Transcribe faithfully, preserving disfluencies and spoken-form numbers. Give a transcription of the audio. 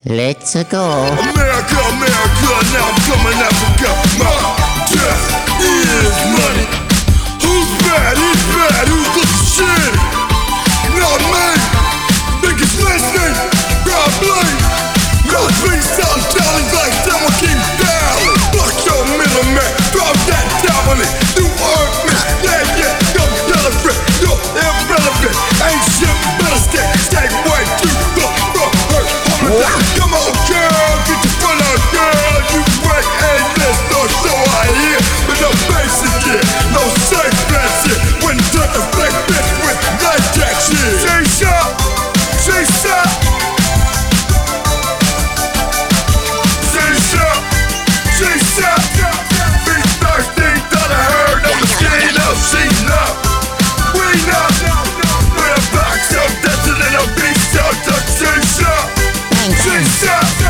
Let's go. America, America, now I'm coming Africa. My death is money. Who's bad? Who's bad? Who's the shit? Not me. Biggest listening. God blame. God please tell them, tell them like someone keep down. Fuck your middleman. Drop that dominant. You earth me. Yeah, yeah. You're irrelevant. You're irrelevant. Ain't shit better stay. Stay way too the fuck hurt. Come on, girl, get your front out, girl. You break A-list, no show out here, but no basic shit, no safe bet shit. When you touch a fake bitch with night jack shit. Say shop, say shop, say shop, say shop. Be thirsty, thought I heard I'm a skin up, she's up. We up, we're a box of desert and a beast out, say shop. Say shop.